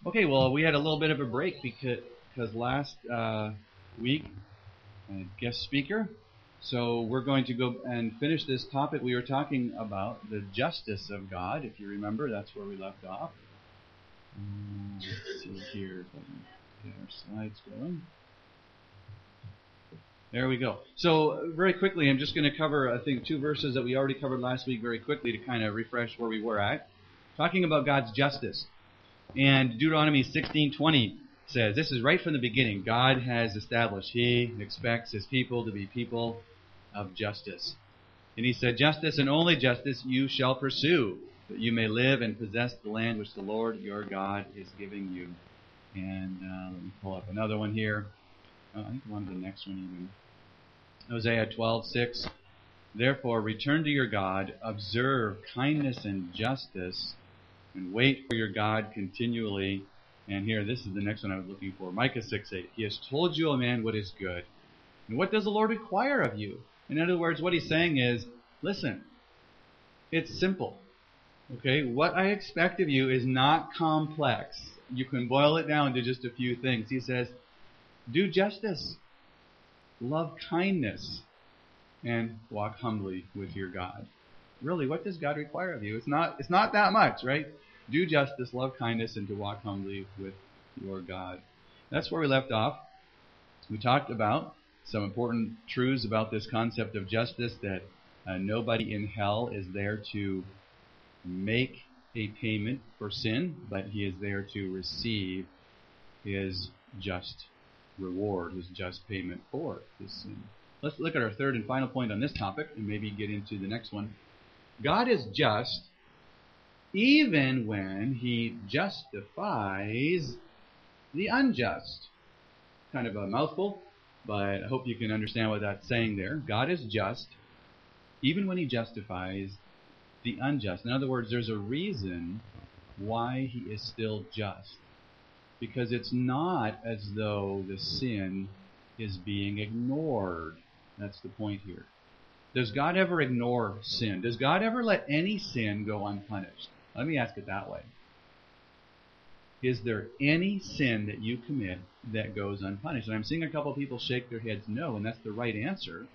Okay, well, we had a little bit of a break because last week, guest speaker. So we're going to go and finish this topic. We were talking about the justice of God. If you remember, that's where we left off. Let's see here if I can get our slides going. There we go. So very quickly, I'm just going to cover, I think, 2 verses that we already covered last week very quickly to kind of refresh where we were at. Talking about God's justice. And Deuteronomy 16:20 says, this is right from the beginning. God has established, He expects His people to be people of justice. And He said, justice and only justice you shall pursue, that you may live and possess the land which the Lord your God is giving you. And let me pull up another one here. I think I wanted the next one even. Hosea 12:6. Therefore return to your God, observe kindness and justice, and wait for your God continually. And here, this is the next one I was looking for. Micah 6:8. He has told you, O man, what is good. And what does the Lord require of you? In other words, what He's saying is, listen, it's simple. Okay, what I expect of you is not complex. You can boil it down to just a few things. He says, do justice, love kindness, and walk humbly with your God. Really, what does God require of you? It's not that much, right? Do justice, love kindness, and to walk humbly with your God. That's where we left off. We talked about some important truths about this concept of justice, that nobody in hell is there to make a payment for sin, but he is there to receive his just reward, his just payment for his sin. Let's look at our third and final point on this topic and maybe get into the next one. God is just even when He justifies the unjust. Kind of a mouthful, but I hope you can understand what that's saying there. God is just even when He justifies the unjust. In other words, there's a reason why He is still just. Because it's not as though the sin is being ignored. That's the point here. Does God ever ignore sin? Does God ever let any sin go unpunished? Let me ask it that way. Is there any sin that you commit that goes unpunished? And I'm seeing a couple of people shake their heads no, and that's the right answer.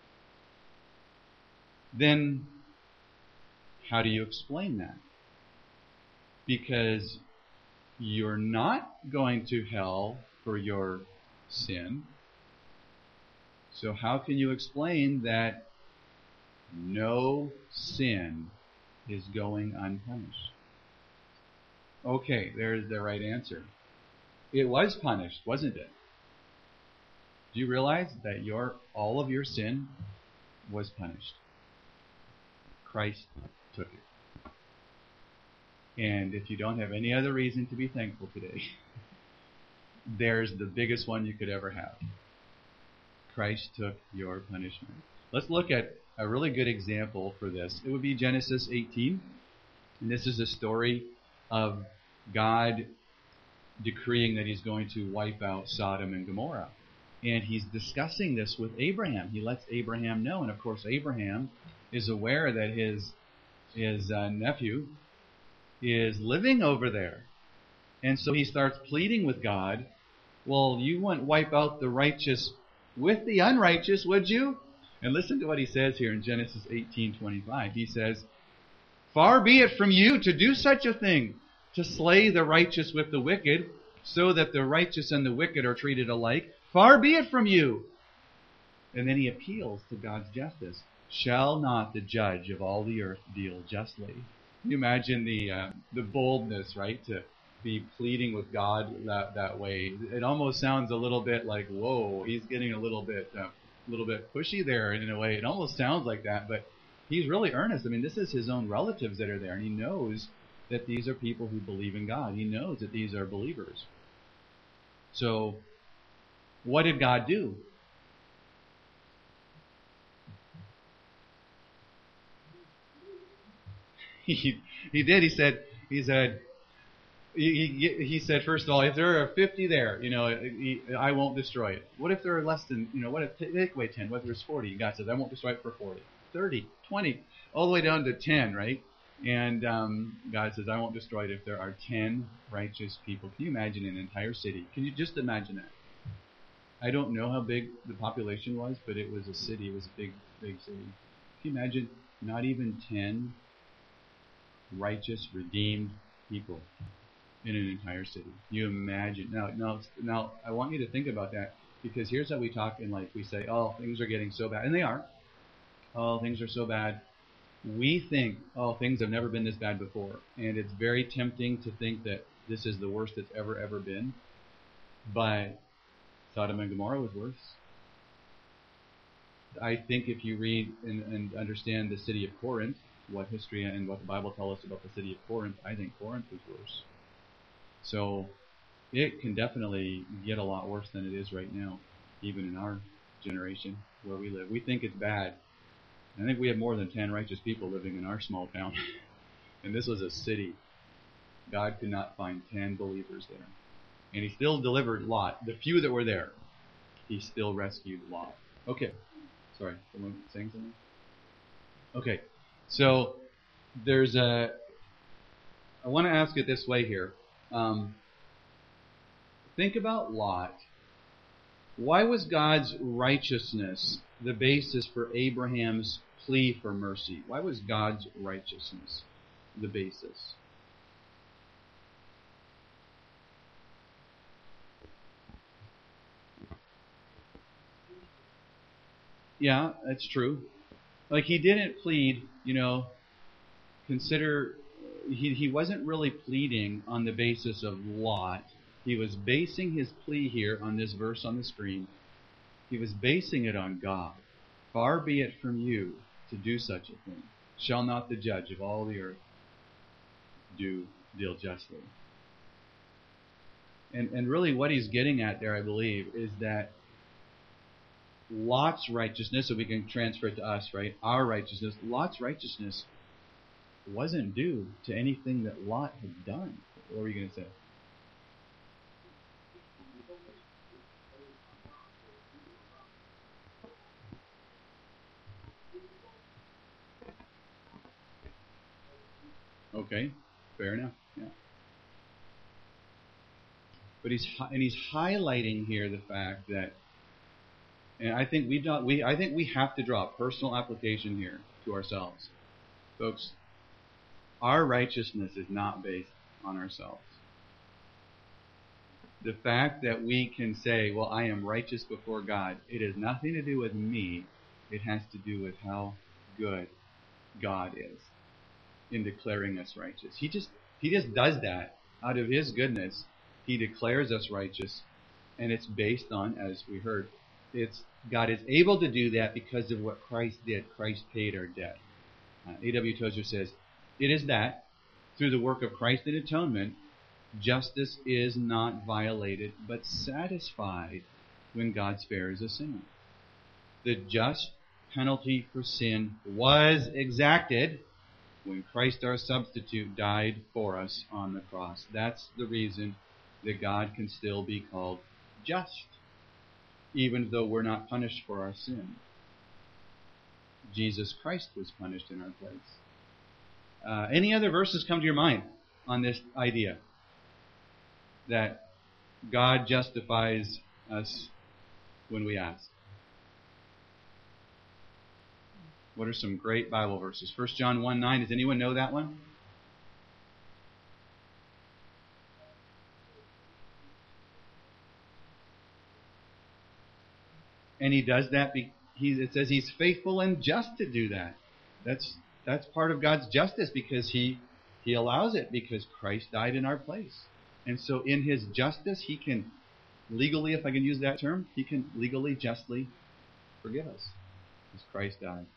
Then how do you explain that? Because you're not going to hell for your sin. So how can you explain that no sin is going unpunished? Okay, there's the right answer. It was punished, wasn't it? Do you realize that all of your sin was punished? Christ took it. And if you don't have any other reason to be thankful today, there's the biggest one you could ever have. Christ took your punishment. Let's look at a really good example for this. It would be Genesis 18. And this is a story of God decreeing that He's going to wipe out Sodom and Gomorrah. And He's discussing this with Abraham. He lets Abraham know. And of course, Abraham is aware that his nephew is living over there. And so he starts pleading with God, well, you wouldn't wipe out the righteous with the unrighteous, would you? And listen to what he says here in Genesis 18:25. He says, far be it from you to do such a thing, to slay the righteous with the wicked, so that the righteous and the wicked are treated alike. Far be it from you. And then he appeals to God's justice. Shall not the judge of all the earth deal justly? Can you imagine the boldness, right, to be pleading with God that way? It almost sounds a little bit like, whoa, he's getting a little bit pushy there in a way. It almost sounds like that, but he's really earnest. I mean, this is his own relatives that are there, and he knows that these are people who believe in God. He knows that these are believers. So, what did God do? He did. He said, first of all, if there are 50 there, I won't destroy it. What if there are less than, what if, take away 10, what if there's 40? God says, I won't destroy it for 40. 30, 20, all the way down to 10, right? And God says, I won't destroy it if there are 10 righteous people. Can you imagine an entire city? Can you just imagine that? I don't know how big the population was, but it was a city. It was a big, big city. Can you imagine not even 10 righteous, redeemed people in an entire city? You imagine. Now, I want you to think about that, because here's how we talk in life. We say, oh, things are getting so bad. And they are. Oh, things are so bad. We think, oh, things have never been this bad before. And it's very tempting to think that this is the worst it's ever been. But Sodom and Gomorrah was worse. I think if you read and understand the city of Corinth, what history and what the Bible tells us about the city of Corinth, I think Corinth was worse. So it can definitely get a lot worse than it is right now, even in our generation where we live. We think it's bad. I think we have more than 10 righteous people living in our small town. And this was a city. God could not find 10 believers there. And he still delivered Lot. The few that were there, he still rescued Lot. Okay. Sorry, someone saying something? Okay. So I want to ask it this way here. Think about Lot. Why was God's righteousness the basis for Abraham's plea for mercy? Why was God's righteousness the basis? Yeah, that's true. Like, he didn't plead, he wasn't really pleading on the basis of Lot. He was basing his plea here on this verse on the screen. He was basing it on God. Far be it from you to do such a thing. Shall not the judge of all the earth deal justly? And really what he's getting at there, I believe, is that Lot's righteousness, so we can transfer it to us, right? Our righteousness, Lot's righteousness wasn't due to anything that Lot had done. What were you going to say? Okay, fair enough. Yeah. But he's highlighting here the fact that, and I think we have to draw a personal application here to ourselves, folks. Our righteousness is not based on ourselves. The fact that we can say, well, I am righteous before God, it has nothing to do with me. It has to do with how good God is in declaring us righteous. He just does that out of his goodness. He declares us righteous, and it's based on, as we heard, God is able to do that because of what Christ did. Christ paid our debt. A.W. Tozer says, it is that, through the work of Christ in atonement, justice is not violated, but satisfied when God spares a sinner. The just penalty for sin was exacted when Christ our substitute died for us on the cross. That's the reason that God can still be called just, even though we're not punished for our sin. Jesus Christ was punished in our place. Any other verses come to your mind on this idea that God justifies us when we ask? What are some great Bible verses? 1 John 1:9. Does anyone know that one? And he does that. It says he's faithful and just to do that. That's part of God's justice, because he allows it, because Christ died in our place. And so in his justice, he can legally, if I can use that term, he can legally, justly forgive us, because Christ died.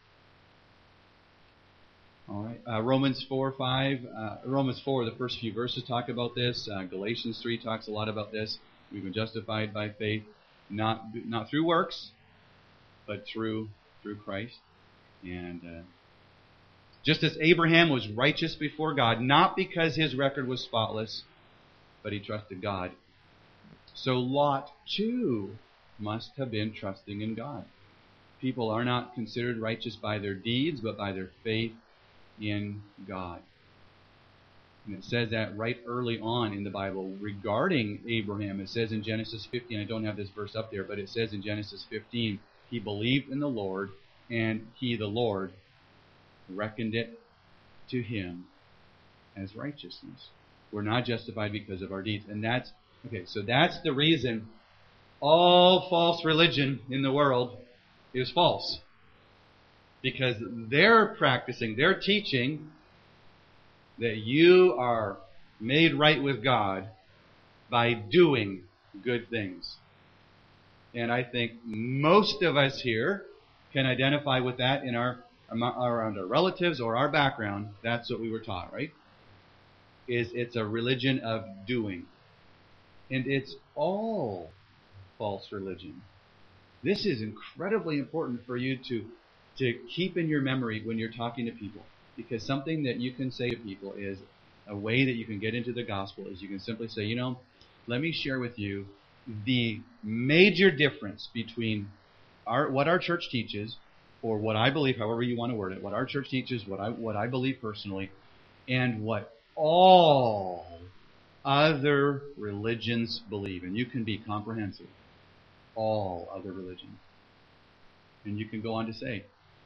All right. Romans 4, the first few verses talk about this. Galatians 3 talks a lot about this. We've been justified by faith, not through works, but through Christ. And just as Abraham was righteous before God, not because his record was spotless, but he trusted God, so Lot too must have been trusting in God. People are not considered righteous by their deeds, but by their faith in God. And it says that right early on in the Bible regarding Abraham. It says in Genesis 15, I don't have this verse up there, but it says in Genesis 15, he believed in the Lord, and he, the Lord, reckoned it to him as righteousness. We're not justified because of our deeds. And that's the reason all false religion in the world is false. Because they're teaching that you are made right with God by doing good things. And I think most of us here can identify with that in around our relatives or our background. That's what we were taught, right? It's a religion of doing. And it's all false religion. This is incredibly important for you to keep in your memory when you're talking to people. Because something that you can say to people is a way that you can get into the gospel is you can simply say, let me share with you the major difference between what our church teaches, or what I believe, however you want to word it, what our church teaches, what I believe personally, and what all other religions believe. And you can be comprehensive. All other religions. And you can go on to say,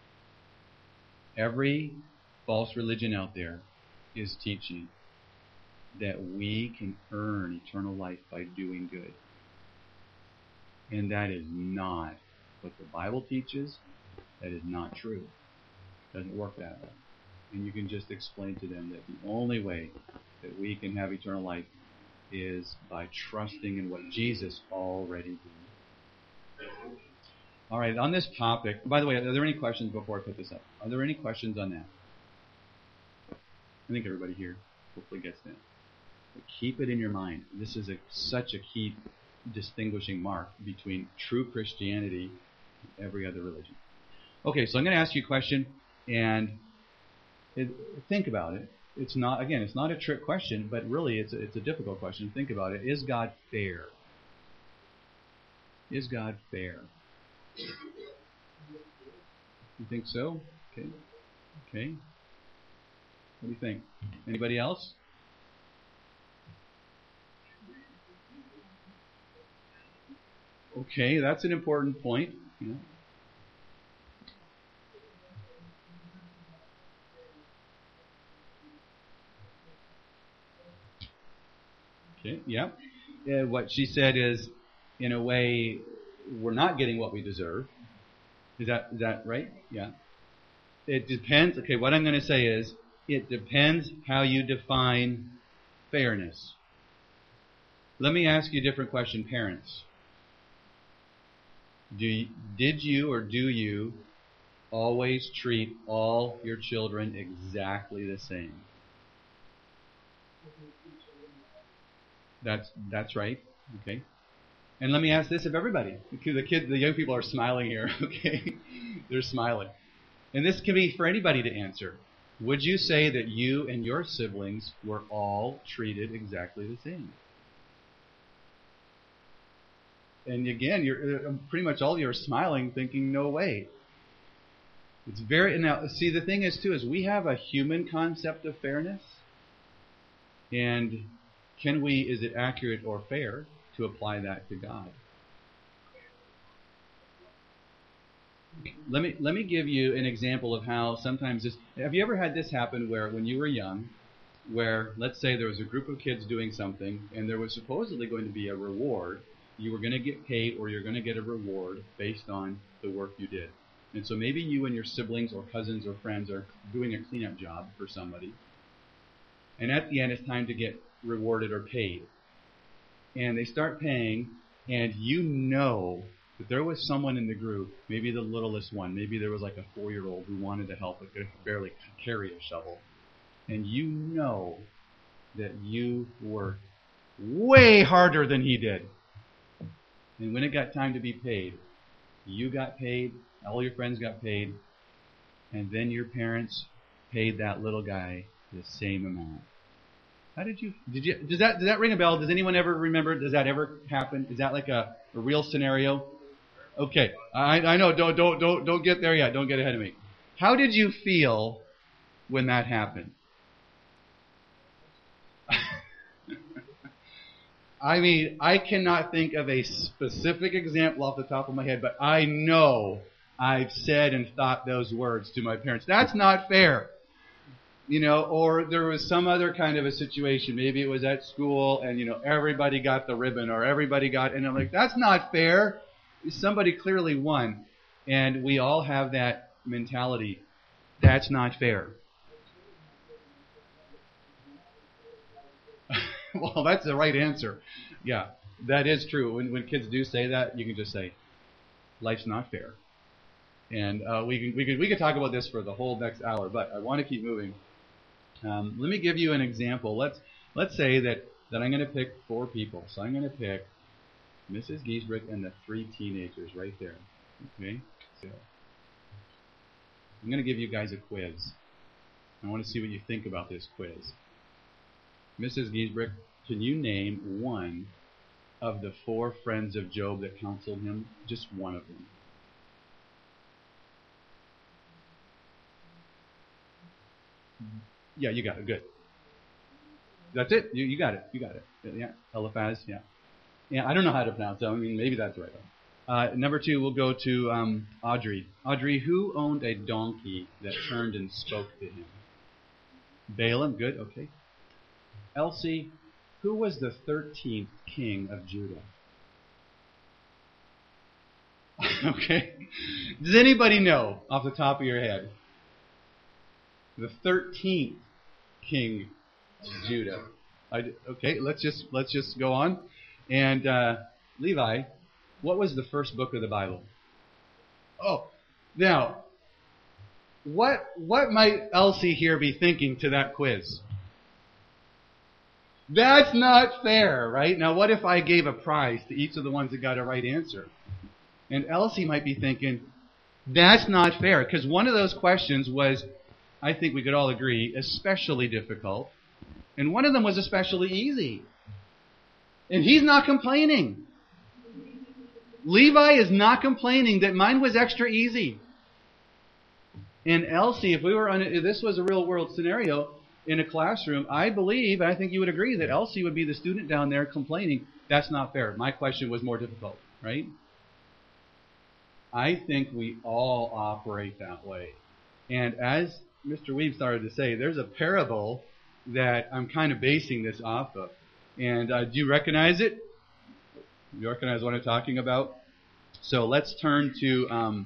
every false religion out there is teaching that we can earn eternal life by doing good. And that is not what the Bible teaches. That is not true. It doesn't work that way. And you can just explain to them that the only way that we can have eternal life is by trusting in what Jesus already did. All right, on this topic, by the way, are there any questions before I put this up? Are there any questions on that? I think everybody here hopefully gets that. But keep it in your mind. This is such a key distinguishing mark between true Christianity and every other religion. Okay, so I'm going to ask you a question, and think about it. It's not a trick question, but really it's a difficult question. Think about it. Is God fair? Is God fair? You think so? Okay. What do you think? Anybody else? Okay, that's an important point. Yeah. Okay, yeah. What she said is, in a way, we're not getting what we deserve. Is that right? Yeah. It depends. Okay, what I'm going to say is, it depends how you define fairness. Let me ask you a different question, parents. Did you or do you always treat all your children exactly the same? That's right. Okay. And let me ask this of everybody. The young people are smiling here. Okay, they're smiling. And this can be for anybody to answer. Would you say that you and your siblings were all treated exactly the same? And again, you're pretty much all of you are smiling, thinking, "No way." It's now. See, the thing is too is we have a human concept of fairness, and is it accurate or fair to apply that to God? Let me give you an example of how sometimes this. Have you ever had this happen where when you were young, where let's say there was a group of kids doing something and there was supposedly going to be a reward, you were going to get paid or you're going to get a reward based on the work you did. And so maybe you and your siblings or cousins or friends are doing a cleanup job for somebody, and at the end it's time to get rewarded or paid. And they start paying, and you know that there was someone in the group, maybe the littlest one, maybe there was like a 4-year-old who wanted to help but could barely carry a shovel. And you know that you worked way harder than he did. And when it got time to be paid, you got paid, all your friends got paid, and then your parents paid that little guy the same amount. How does that ring a bell? Does anyone ever remember? Does that ever happen? Is that like a real scenario? Okay, I know. Don't get there yet. Don't get ahead of me. How did you feel when that happened? I mean, I cannot think of a specific example off the top of my head, but I know I've said and thought those words to my parents. That's not fair. Or there was some other kind of a situation. Maybe it was at school and, everybody got the ribbon or everybody got, and I'm like, that's not fair. Somebody clearly won. And we all have that mentality. That's not fair. Well, that's the right answer. Yeah, that is true. When kids do say that, you can just say, life's not fair. And we could talk about this for the whole next hour, but I want to keep moving. Let me give you an example. Let's say that I'm going to pick 4 people. So I'm going to pick Mrs. Giesbrick and the 3 teenagers right there. Okay? So I'm going to give you guys a quiz. I want to see what you think about this quiz. Mrs. Giesbrick, can you name one of the 4 friends of Job that counseled him? Just one of them. Yeah, you got it. Good. That's it. You got it. You got it. Yeah. Eliphaz. Yeah. Yeah. I don't know how to pronounce it. I mean, maybe that's the right one. Number 2, we'll go to Audrey. Audrey, who owned a donkey that turned and spoke to him? Balaam. Good. Okay. Elsie, who was the 13th king of Judah? Okay. Does anybody know off the top of your head? The 13th king of Judah. Okay, let's just go on. And Levi, what was the first book of the Bible? Oh, now, what might Elsie here be thinking to that quiz? That's not fair, right? Now, what if I gave a prize to each of the ones that got a right answer? And Elsie might be thinking, that's not fair, because one of those questions was, I think we could all agree, especially difficult. And one of them was especially easy. And he's not complaining. Levi is not complaining that mine was extra easy. And Elsie, if this was a real world scenario in a classroom, I believe, and I think you would agree, that Elsie would be the student down there complaining, that's not fair. My question was more difficult, right? I think we all operate that way. And as Mr. Weeb started to say, there's a parable that I'm kind of basing this off of. And do you recognize it? Do you recognize what I'm talking about? So let's turn to,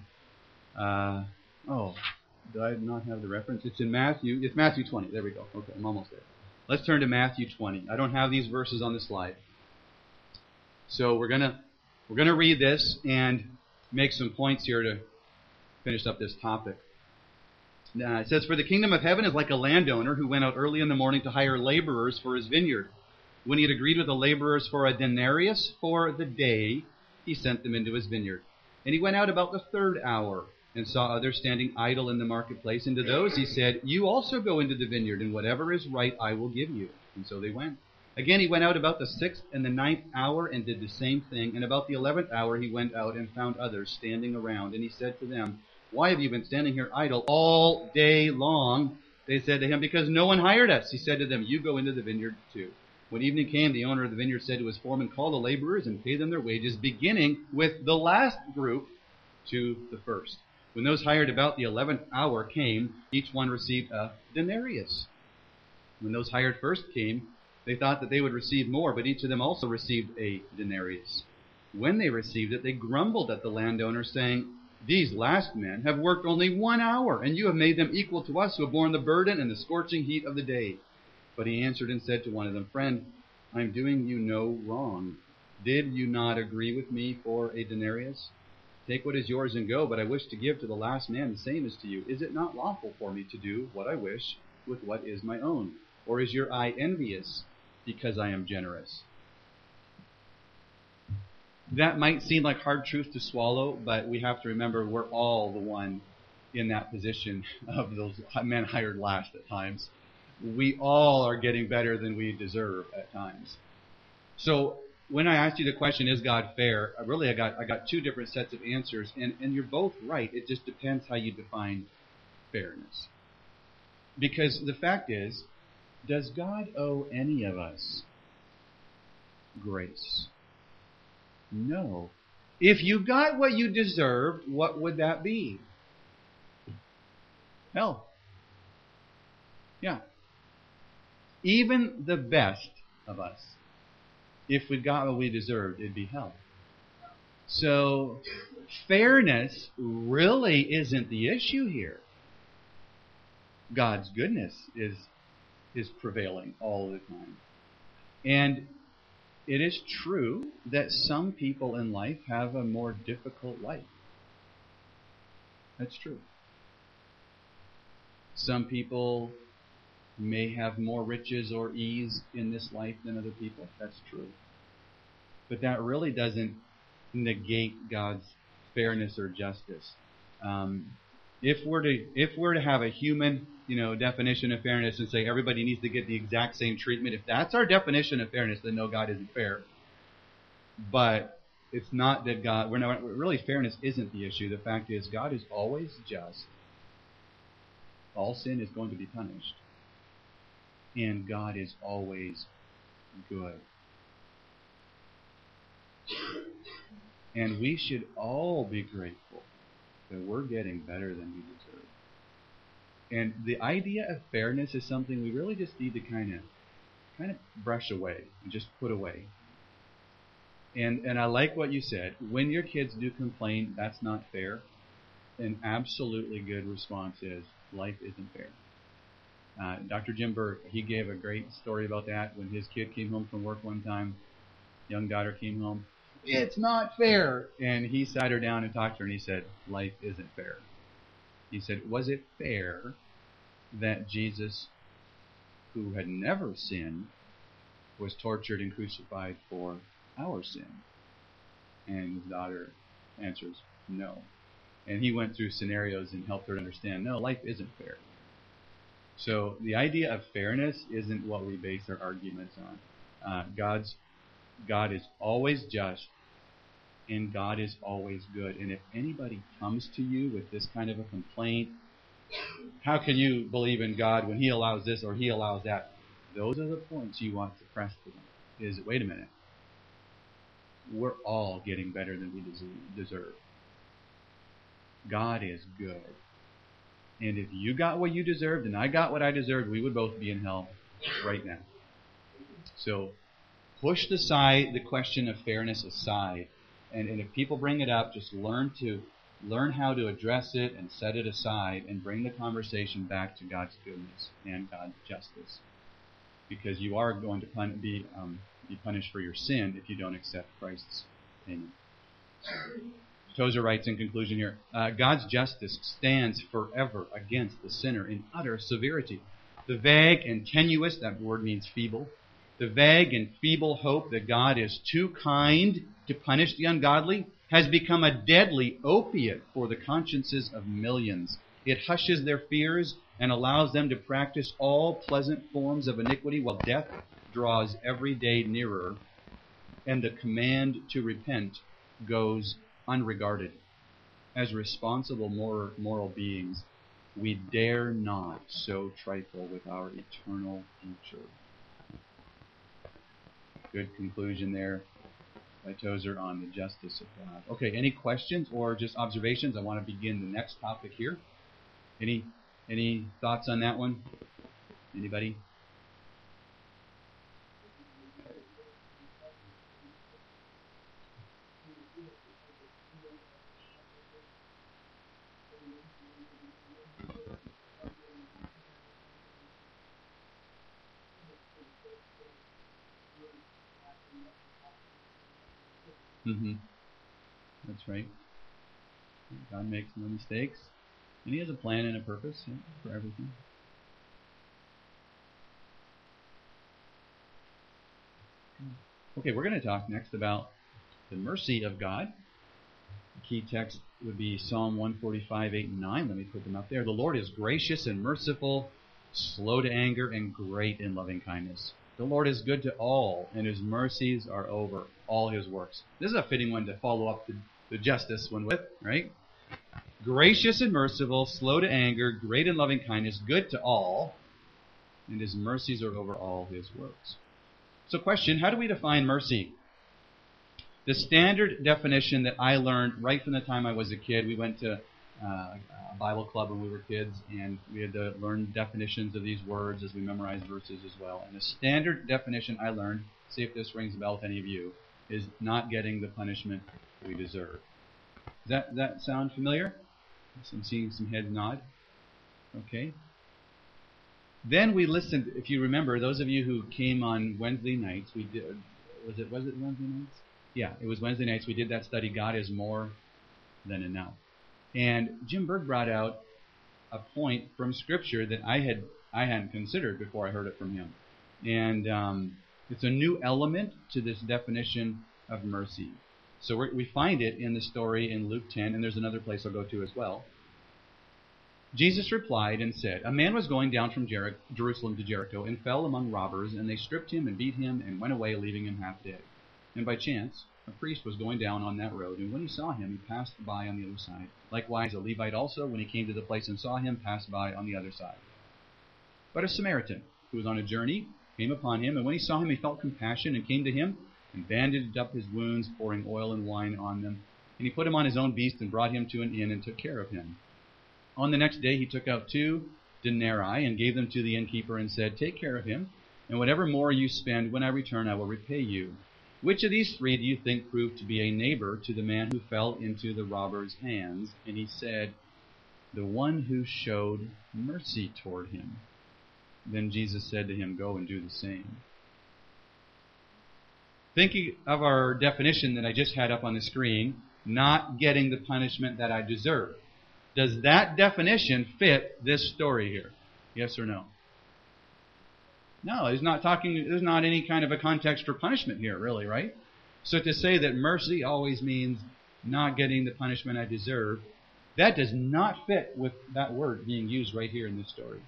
did I not have the reference? It's in Matthew. It's Matthew 20. There we go. Okay, I'm almost there. Let's turn to Matthew 20. I don't have these verses on the slide. So we're gonna read this and make some points here to finish up this topic. It says, "For the kingdom of heaven is like a landowner who went out early in the morning to hire laborers for his vineyard. When he had agreed with the laborers for a denarius for the day, he sent them into his vineyard. And he went out about the 3rd hour and saw others standing idle in the marketplace. And to those he said, 'You also go into the vineyard, and whatever is right I will give you.' And so they went. Again he went out about the 6th and the 9th hour and did the same thing. And about the 11th hour he went out and found others standing around. And he said to them, 'Why have you been standing here idle all day long?' They said to him, 'Because no one hired us.' He said to them, 'You go into the vineyard too.' When evening came, the owner of the vineyard said to his foreman, 'Call the laborers and pay them their wages, beginning with the last group to the first.' When those hired about the 11th hour came, each one received a denarius. When those hired first came, they thought that they would receive more, but each of them also received a denarius. When they received it, they grumbled at the landowner, saying, 'These last men have worked only 1 hour, and you have made them equal to us who have borne the burden and the scorching heat of the day.' But he answered and said to one of them, 'Friend, I am doing you no wrong. Did you not agree with me for a denarius? Take what is yours and go, but I wish to give to the last man the same as to you. Is it not lawful for me to do what I wish with what is my own? Or is your eye envious because I am generous?'" That might seem like hard truth to swallow, but we have to remember we're all the one in that position of those men hired last at times. We all are getting better than we deserve at times. So when I asked you the question, is God fair? I got 2 different sets of answers, and you're both right. It just depends how you define fairness. Because the fact is, does God owe any of us grace? No. If you got what you deserved, what would that be? Hell. Yeah. Even the best of us, if we got what we deserved, it'd be hell. So, fairness really isn't the issue here. God's goodness is prevailing all the time. And it is true that some people in life have a more difficult life. That's true. Some people may have more riches or ease in this life than other people. That's true. But that really doesn't negate God's fairness or justice. If we're to have a human, definition of fairness and say everybody needs to get the exact same treatment, if that's our definition of fairness, then no, God isn't fair. But it's not that God. Really, fairness isn't the issue. The fact is, God is always just. All sin is going to be punished. And God is always good. And we should all be grateful that we're getting better than we deserve. And the idea of fairness is something we really just need to kind of brush away and just put away. And I like what you said. When your kids do complain, that's not fair. An absolutely good response is, life isn't fair. Dr. Jim Burke, he gave a great story about that when his kid came home from work one time. Young daughter came home. It's not fair. And he sat her down and talked to her and he said, life isn't fair. He said, was it fair that Jesus, who had never sinned, was tortured and crucified for our sin? And his daughter answers, no. And he went through scenarios and helped her understand, no, life isn't fair. So the idea of fairness isn't what we base our arguments on. God is always just, and God is always good. And if anybody comes to you with this kind of a complaint, how can you believe in God when He allows this or He allows that? Those are the points you want to press to them. Is, wait a minute. We're all getting better than we deserve. God is good. And if you got what you deserved and I got what I deserved, we would both be in hell right now. So push the question of fairness aside. And if people bring it up, just learn how to address it and set it aside and bring the conversation back to God's goodness and God's justice. Because you are going to be punished for your sin if you don't accept Christ's payment. Tozer writes in conclusion here, God's justice stands forever against the sinner in utter severity. The vague and tenuous, that word means feeble, the vague and feeble hope that God is too kind to punish the ungodly has become a deadly opiate for the consciences of millions. It hushes their fears and allows them to practice all pleasant forms of iniquity while death draws every day nearer and the command to repent goes unregarded. As responsible moral beings, we dare not so trifle with our eternal future. Good conclusion there by Tozer on the justice of God. Okay, any questions or just observations? I want to begin the next topic here. Any thoughts on that one? Anybody? Mm-hmm. That's right. God makes no mistakes. And He has a plan and a purpose for everything. Okay, we're going to talk next about the mercy of God. The key text would be Psalm 145, 8 and 9. Let me put them up there. The Lord is gracious and merciful, slow to anger, and great in loving kindness. The Lord is good to all, and His mercies are over all His works. This is a fitting one to follow up the justice one with, right? gracious and merciful, slow to anger, great in loving kindness, good to all, and his mercies are over all his works. So question, how do we define mercy? The standard definition that I learned right from the time I was a kid, we went to a Bible club when we were kids, and we had to learn definitions of these words as we memorized verses as well. And the standard definition I learned, see if this rings a bell with any of you, is not getting the punishment we deserve. Does that sound familiar? I'm seeing some heads nod. Okay. Then we listened, if you remember, those of you who came on Wednesday nights, we did, was it Wednesday nights? Yeah, it was Wednesday nights. We did that study, God is More Than Enough. And Jim Berg brought out a point from Scripture that I hadn't considered before I heard it from him. And it's a new element to this definition of mercy. So we find it in the story in Luke 10, and there's another place I'll go to as well. Jesus replied and said, a man was going down from Jerusalem to Jericho and fell among robbers, and they stripped him and beat him and went away, leaving him half dead. And by chance, a priest was going down on that road, and when he saw him, he passed by on the other side. Likewise, a Levite also, when he came to the place and saw him, passed by on the other side. But a Samaritan, who was on a journey, came upon him, and when he saw him, he felt compassion and came to him and bandaged up his wounds, pouring oil and wine on them. And he put him on his own beast and brought him to an inn and took care of him. On the next day he took out 2 denarii and gave them to the innkeeper and said, take care of him, and whatever more you spend, when I return I will repay you. Which of these 3 do you think proved to be a neighbor to the man who fell into the robber's hands? And he said, the one who showed mercy toward him. Then Jesus said to him, go and do the same. Thinking of our definition that I just had up on the screen, not getting the punishment that I deserve. Does that definition fit this story here? Yes or no? No, there's not any kind of a context for punishment here, really, right? So to say that mercy always means not getting the punishment I deserve, that does not fit with that word being used right here in this story.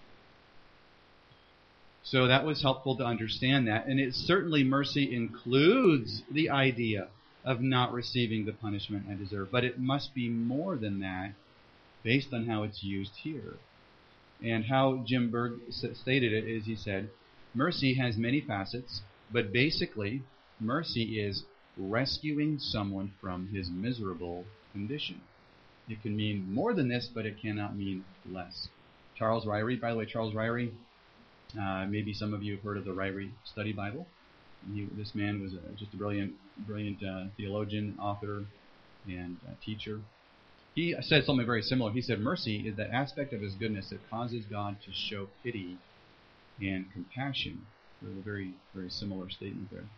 So that was helpful to understand that. And it certainly, mercy includes the idea of not receiving the punishment I deserve. But it must be more than that based on how it's used here. And how Jim Berg stated it is, he said, mercy has many facets, but basically, mercy is rescuing someone from his miserable condition. It can mean more than this, but it cannot mean less. Charles Ryrie, by the way, Charles Ryrie, maybe some of you have heard of the Ryrie Study Bible. This man was just a brilliant theologian, author, and teacher. He said something very similar. He said, mercy is that aspect of his goodness that causes God to show pity and compassion. There's a very, very similar statement there.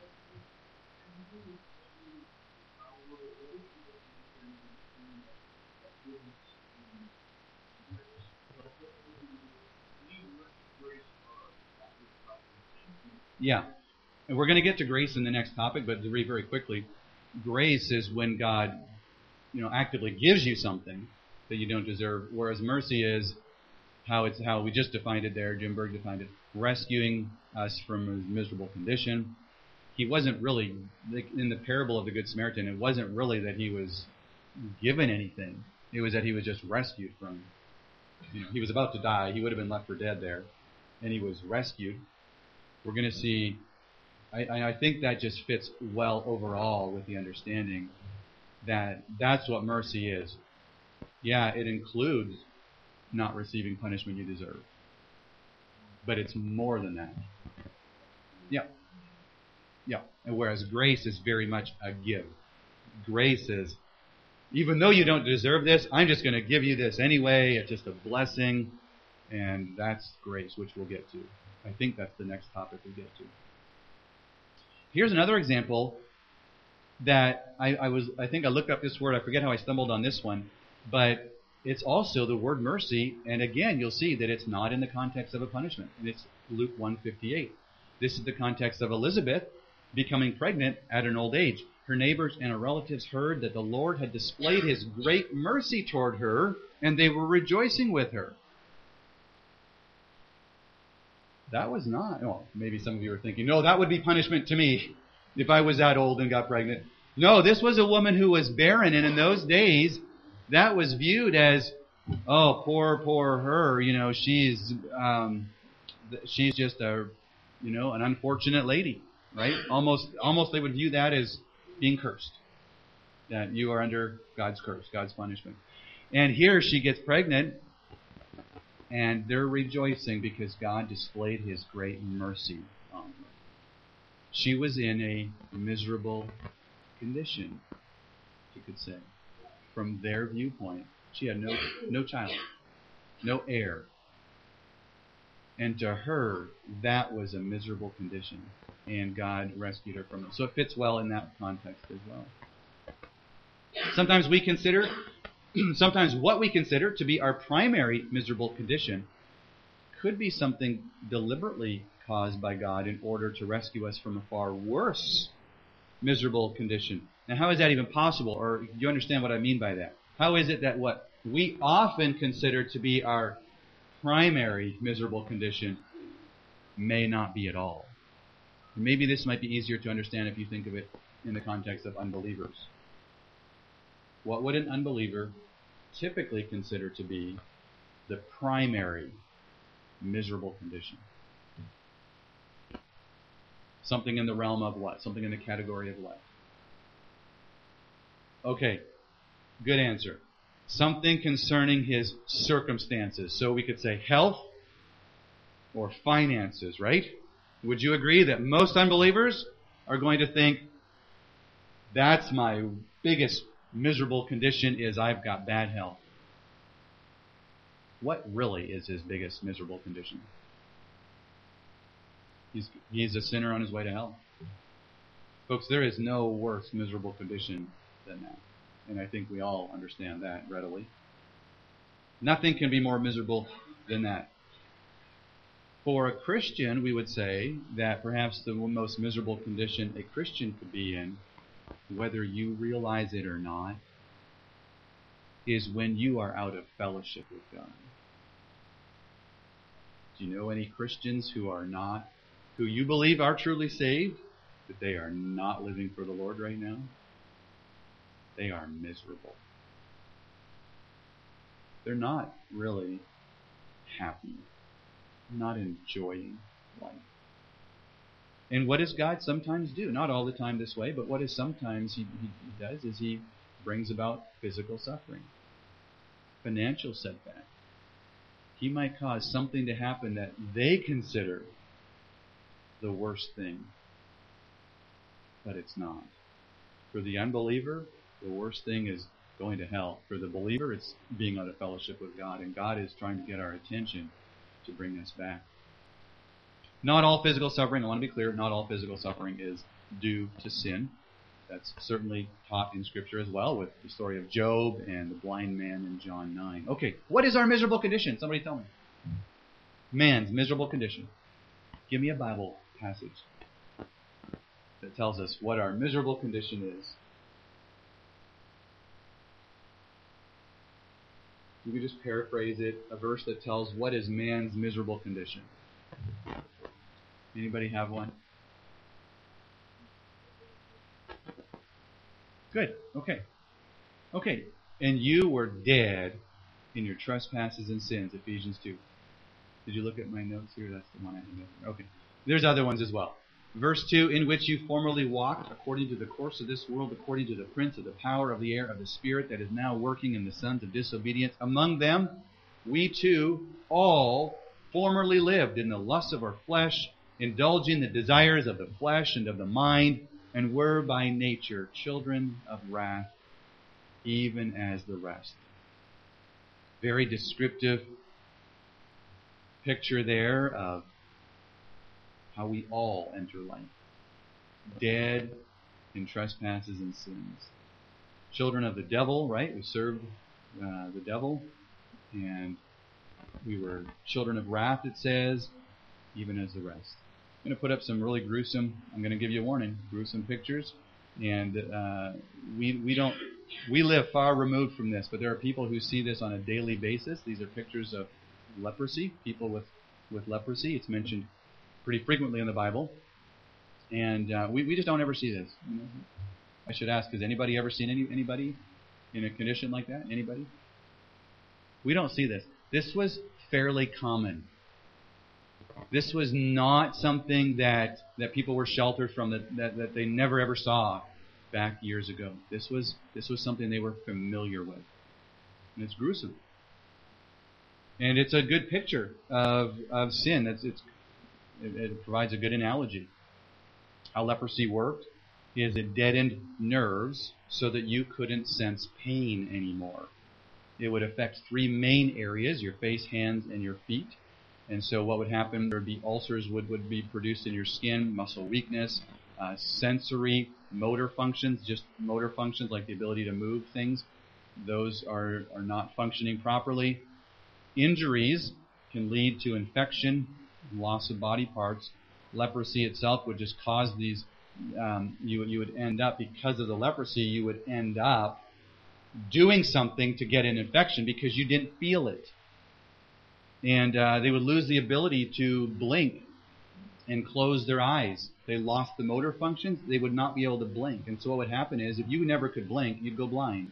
Yeah. And we're going to get to grace in the next topic, but to read very quickly, grace is when God, actively gives you something that you don't deserve, whereas mercy is how we just defined it there, Jim Berg defined it, rescuing us from a miserable condition. He wasn't really, in the parable of the Good Samaritan, it wasn't really that he was given anything. It was that he was just rescued from, he was about to die. He would have been left for dead there, and he was rescued. We're going to see, I think that just fits well overall with the understanding that that's what mercy is. Yeah, it includes not receiving punishment you deserve. But it's more than that. Yeah. And whereas grace is very much a give. Grace is, even though you don't deserve this, I'm just going to give you this anyway. It's just a blessing. And that's grace, which we'll get to. I think that's the next topic we'll get to. Here's another example that I think I looked up this word. I forget how I stumbled on this one. But it's also the word mercy. And again, you'll see that it's not in the context of a punishment. And it's Luke 1:58. This is the context of Elizabeth becoming pregnant at an old age. Her neighbors and her relatives heard that the Lord had displayed his great mercy toward her, and they were rejoicing with her. That was not, maybe some of you are thinking, no, that would be punishment to me if I was that old and got pregnant. No, this was a woman who was barren, and in those days, that was viewed as, oh, poor her. She's just an unfortunate lady, right? Almost they would view that as being cursed. That you are under God's curse, God's punishment. And here she gets pregnant, and they're rejoicing because God displayed His great mercy on her. She was in a miserable condition, you could say. From their viewpoint, she had no child, no heir. And to her, that was a miserable condition, and God rescued her from it. So it fits well in that context as well. Sometimes what we consider to be our primary miserable condition could be something deliberately caused by God in order to rescue us from a far worse miserable condition. Now, how is that even possible? Or do you understand what I mean by that? How is it that what we often consider to be our primary miserable condition may not be at all? Maybe this might be easier to understand if you think of it in the context of unbelievers. What would an unbeliever typically consider to be the primary miserable condition? Something in the realm of what? Something in the category of what? Okay, good answer. Something concerning his circumstances. So we could say health or finances, right? Would you agree that most unbelievers are going to think, that's my biggest miserable condition, is I've got bad health? What really is his biggest miserable condition? He's a sinner on his way to hell. Folks, there is no worse miserable condition than that. And I think we all understand that readily. Nothing can be more miserable than that. For a Christian, we would say that perhaps the most miserable condition a Christian could be in, whether you realize it or not, is when you are out of fellowship with God. Do you know any Christians who you believe are truly saved, but they are not living for the Lord right now? They are miserable. They're not really happy, not enjoying life. And what does God sometimes do? Not all the time this way, but what is sometimes He does is He brings about physical suffering, financial setback. He might cause something to happen that they consider the worst thing, but it's not. For the unbeliever, the worst thing is going to hell. For the believer, it's being out of fellowship with God, and God is trying to get our attention to bring us back. Not all physical suffering, I want to be clear, not all physical suffering is due to sin. That's certainly taught in Scripture as well, with the story of Job and the blind man in John 9. Okay, what is our miserable condition? Somebody tell me. Man's miserable condition. Give me a Bible passage that tells us what our miserable condition is. You could just paraphrase it, a verse that tells what is man's miserable condition. Anybody have one? Good. Okay. And you were dead in your trespasses and sins, Ephesians 2. Did you look at my notes here? That's the one I had. Okay. There's other ones as well. Verse 2, in which you formerly walked according to the course of this world, according to the prince of the power of the air, of the spirit that is now working in the sons of disobedience. Among them, we too all formerly lived in the lusts of our flesh, indulging the desires of the flesh and of the mind, and were by nature children of wrath, even as the rest. Very descriptive picture there of how we all enter life. Dead in trespasses and sins. Children of the devil, right? We served the devil, and we were children of wrath, it says, even as the rest. I'm going to put up some really gruesome, I'm going to give you a warning, gruesome pictures. And we live far removed from this, but there are people who see this on a daily basis. These are pictures of leprosy, people with leprosy. It's mentioned pretty frequently in the Bible. And we just don't ever see this. I should ask, has anybody ever seen anybody in a condition like that? Anybody? We don't see this. This was fairly common. This was not something that people were sheltered from, that they never ever saw back years ago. This was something they were familiar with. And it's gruesome. And it's a good picture of sin. It provides a good analogy. How leprosy worked is it deadened nerves so that you couldn't sense pain anymore. It would affect three main areas: your face, hands, and your feet. And so what would happen, there would be ulcers would be produced in your skin, muscle weakness, sensory, motor functions, just motor functions like the ability to move things. Those are not functioning properly. Injuries can lead to infection, loss of body parts. Leprosy itself would just cause these, you would end up, because of the leprosy, you would end up doing something to get an infection because you didn't feel it. And they would lose the ability to blink and close their eyes. They lost the motor functions. They would not be able to blink. And so what would happen is, if you never could blink, you'd go blind.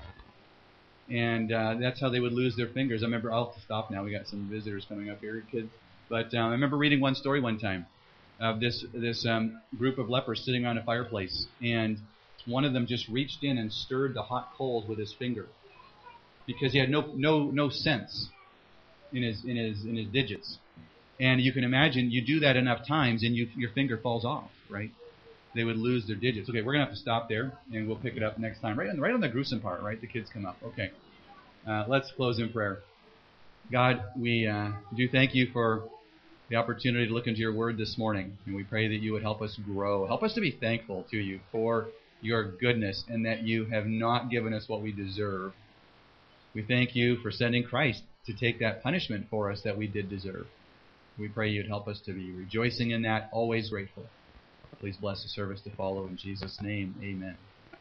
And that's how they would lose their fingers. I remember, I'll stop now. We got some visitors coming up here, kids. But I remember reading one story one time of this group of lepers sitting around a fireplace, and one of them just reached in and stirred the hot coals with his finger because he had no sense in his digits. And you can imagine, you do that enough times and your finger falls off, right? They would lose their digits. Okay, we're going to have to stop there, and we'll pick it up next time. Right on the gruesome part, right? The kids come up. Okay. Let's close in prayer. God, we do thank you for the opportunity to look into your word this morning, and we pray that you would help us grow. Help us to be thankful to you for your goodness and that you have not given us what we deserve. We thank you for sending Christ to take that punishment for us that we did deserve. We pray you'd help us to be rejoicing in that, always grateful. Please bless the service to follow in Jesus' name. Amen.